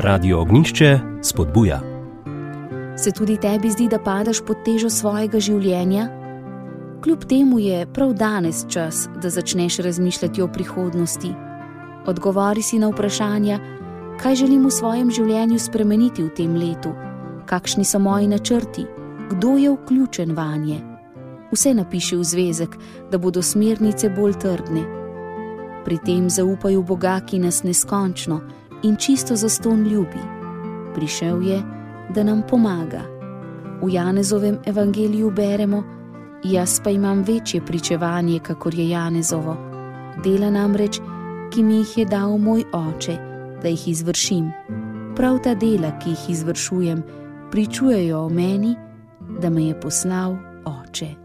Radio Ognjišče spodbuja. Se tudi tebi zdi, da padaš pod težo svojega življenja? Kljub temu je prav danes čas, da začneš razmišljati o prihodnosti. Odgovori si na vprašanja, kaj želim v svojem življenju spremeniti v tem letu, kakšni so moji načrti, kdo je vključen vanje. Vse napiši v zvezek, da bodo smernice bolj trdne. Pri tem zaupaj v Boga, ki nas neskončno in čisto zastonj ljubi. Prišel je, da nam pomaga. V Janezovem evangeliju beremo: jaz pa imam večje pričevanje, kakor je Janezovo. Dela namreč, ki mi jih je dal moj oče, da jih izvršim. Prav ta dela, ki jih izvršujem, pričujejo o meni, da me je poslal oče.